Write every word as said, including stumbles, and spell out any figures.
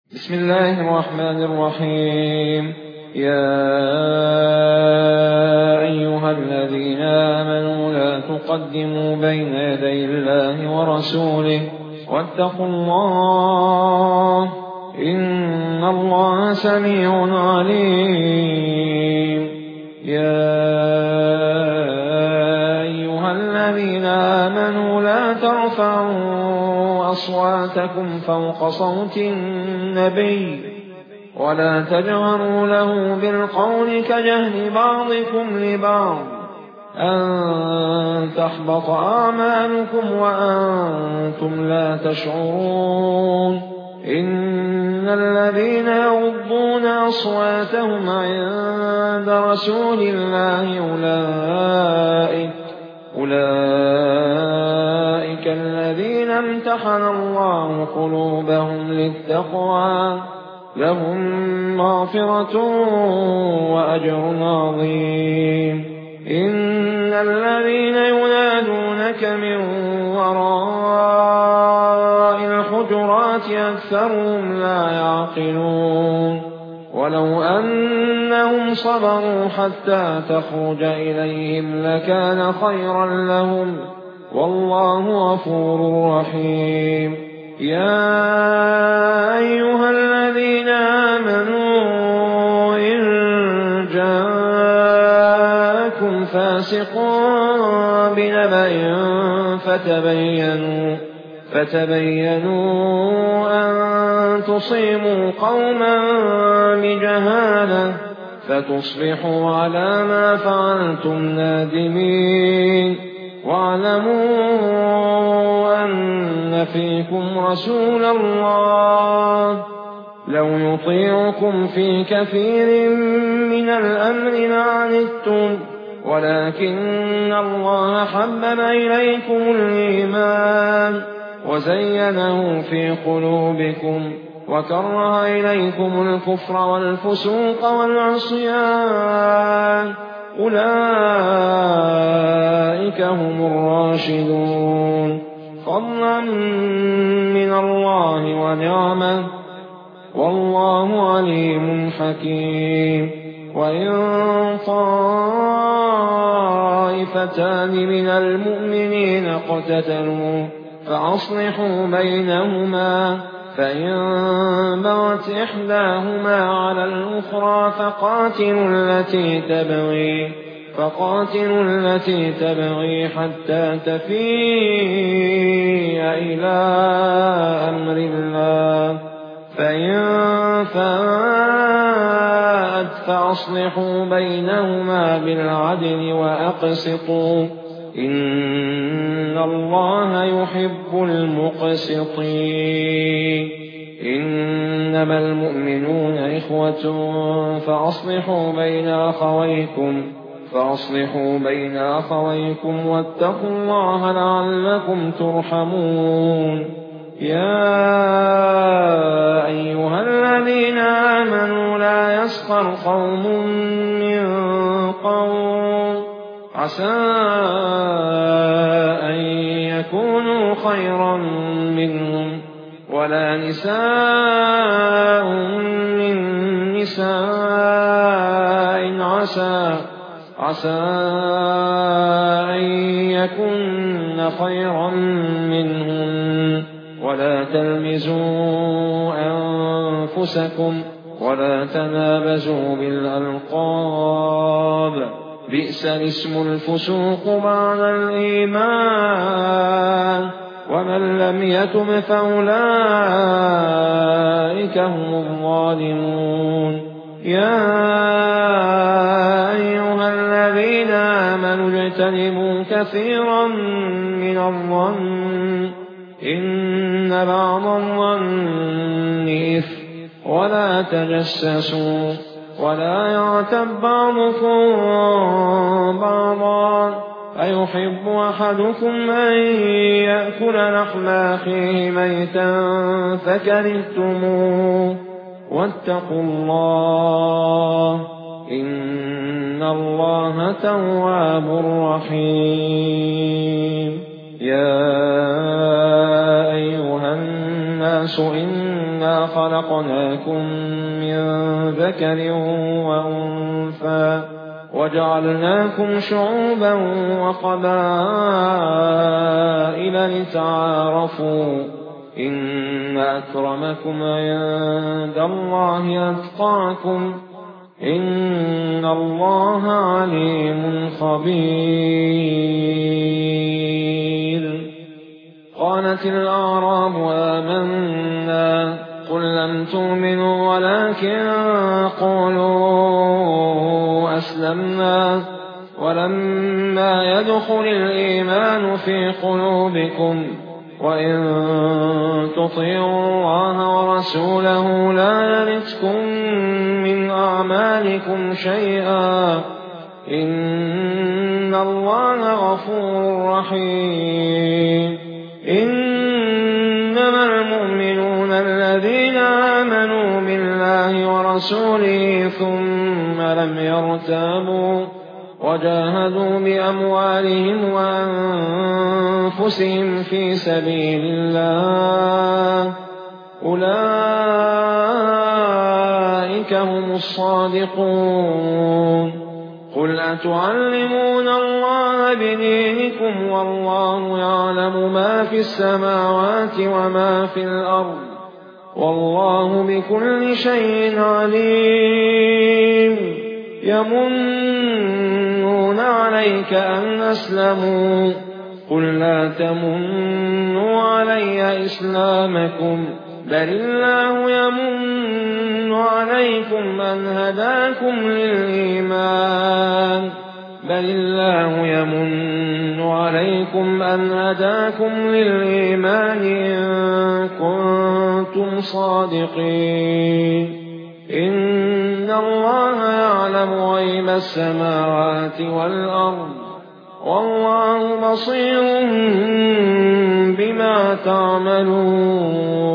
بسم الله الرحمن الرحيم. يا أيها الذين آمنوا لا تقدموا بين يدي الله ورسوله واتقوا الله إن الله سميع عليم. يا أيها الذين آمنوا لا ترفعوا أصواتكم فوق صوت النبي ولا تجهروا له بالقول كجهر بعضكم لبعض أن تحبط أعمالكم وأنتم لا تشعرون. إن الذين يغضون أصواتهم عند رسول الله أولئك أولئك الذين امتحن الله قلوبهم للتقوى لهم مغفرة وأجر عظيم. إن الذين ينادونك من وراء الحجرات أكثرهم لا يعقلون. ولو أنهم صبروا حتى تخرج إليهم لكان خيرا لهم والله غفور رحيم. يا أيها الذين آمنوا إن جاءكم فاسق بنبأ فتبينوا فتبينوا أن تصيبوا قوما بجهالة فتصبحوا على ما فعلتم نادمين. واعلموا أن فيكم رسول الله لو يطيعكم في كثير من الأمر لعنتم ولكن الله حبب إليكم الإيمان وزينه في قلوبكم وكره إليكم الكفر والفسوق والعصيان أولئك هم الراشدون فضلا من الله ونعمة والله عليم حكيم. وإن طائفتان من المؤمنين اقتتلوا فأصلحوا بينهما فإن بغت إحداهما على الأخرى فقاتلوا التي تبغي فقاتلوا التي تبغي حتى تفيء إلى أمر الله فإن فاءت فأصلحوا بينهما بالعدل وأقسطوا إن الله يحب المقسطين. إنما المؤمنون إخوة فأصلحوا بين أخويكم فأصلحوا بين أخويكم واتقوا الله لعلكم ترحمون. يا أيها الذين آمنوا لا يسخر قوم من قوم عسى أن يكونوا خيرا منهم ولا نساء من نساء عسى عسى أن يكن خيرا منهم ولا تلمزوا أنفسكم ولا تنابزوا بالألقاب بئس الاسم الفسوق بعد الإيمان ومن لم يتب فأولئك هم الظالمون. يا أيها الذين آمنوا اجتنبوا كثيرا من الظن إن بعض الظن إثم ولا تجسسوا ولا يغتب بعضكم بعضا أيحب أحدكم أن يأكل لحم أخيه ميتا فكرهتموه واتقوا الله إن الله تواب رحيم. يا أيها الناس إن إِنَّا خَلَقْنَاكُم مِّن ذَكَرٍ وَأُنثَىٰ وَجَعَلْنَاكُمْ شُعُوبًا وَقَبَائِلَ لِتَعَارَفُوا إِنَّ أَكْرَمَكُمْ عِندَ اللَّهِ أَتْقَاكُمْ إِنَّ اللَّهَ عَلِيمٌ خَبِيرٌ. قالت الأعراب آمنا قل لم تؤمنوا ولكن قولوا أسلمنا ولما يدخل الإيمان في قلوبكم وإن تطيعوا الله ورسوله لا يلتكم من أعمالكم شيئا إن الله غفور رحيم. إنما المؤمنون الذين آمنوا بالله ورسوله ثم لم يرتابوا وجاهدوا بأموالهم وأنفسهم في سبيل الله أولئك هم الصادقون. قل أتعلمون الله بدينكم والله يعلم ما في السماوات وما في الأرض والله بكل شيء عليم. يمنون عليك أن أسلموا قل لا تمنوا علي إسلامكم بل الله يمن عليكم أن هداكم للإيمان بل الله يمن عليكم أن هداكم للإيمان إن كنتم صادقين. إن الله يعلم غيب السماوات والأرض والله بصير بما تعملون.